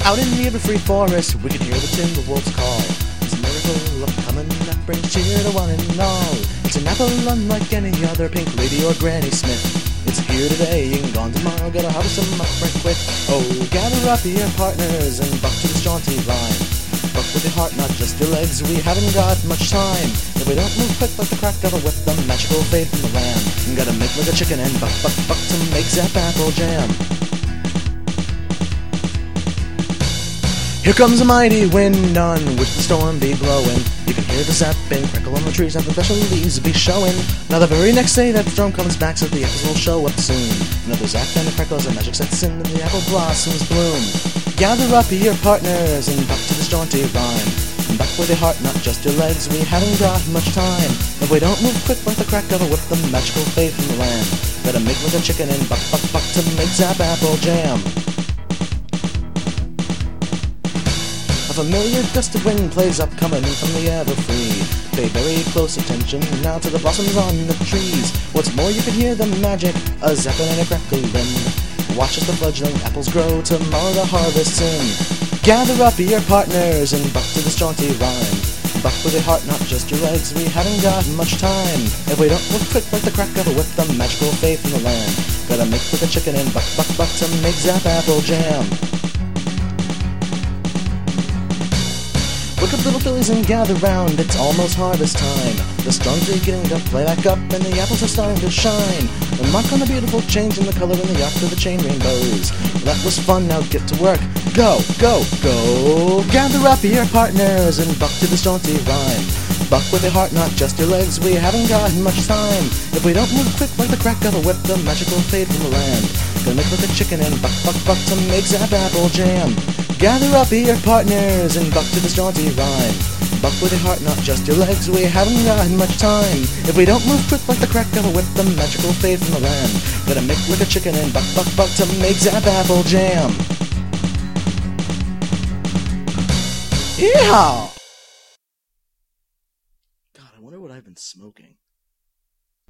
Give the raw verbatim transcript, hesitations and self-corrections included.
Out in the everfree forest, we can hear the timberwolves call. It's a miracle of coming that brings cheer to one and all. It's an apple unlike any other, Pink Lady or Granny Smith. It's here today and gone tomorrow, gotta harvest some up right quick. Oh, gather up your partners and buck to this jaunty rhyme. Buck with your heart, not just your legs, we haven't got much time. If we don't move quick like the crack of a whip, the magical fade from the land. Gotta make like a chicken and buck, buck, buck to make zap apple jam. Here comes a mighty wind on which the storm be blowing. You can hear the sapping crackle on the trees and the special leaves be showing. Now the very next day that the storm comes back, so the apples will show up soon. Another zap and the crackles and magic sets in and the apple blossoms bloom. Gather up your partners and buck to this jaunty rhyme. And buck with your heart, not just your legs, we haven't got much time. If we don't move quick like the crack of a whip, the magical fade from the land. Gotta make like a chicken and buck, buck, buck to make zap apple jam. A familiar gust of wind plays up coming from the everfree. Pay very close attention now to the blossoms on the trees. What's more, you can hear the magic, a zapping and a crackling. Watch as the fledgling apples grow, tomorrow the harvest's in. Gather up your partners and buck to this jaunty rhyme. Buck with your heart, not just your legs, we haven't got much time. If we don't move quick like the crack of a whip, the magical fade from the land. Gotta make with a chicken and buck, buck, buck to make zap apple jam. Wake up little fillies and gather round, it's almost harvest time. The storms are beginning to play back up and the apples are starting to shine. And mark on the beautiful change in the color in the arc of the chain rainbows. That was fun, now get to work. Go, go, go! Gather up your partners and buck to this jaunty rhyme. Buck with your heart, not just your legs, we haven't got much time. If we don't move quick like the crack of a whip, the magical fade from the land. Gonna make like a chicken and buck, buck, buck to make zap apple jam. Gather up your partners and buck to this jaunty rhyme. Buck with your heart, not just your legs, we haven't got much time. If we don't move quick like the crack of a whip, the magical fade from the land. Gotta make like a chicken and buck, buck, buck to make zap apple jam. Yeehaw! God, I wonder what I've been smoking.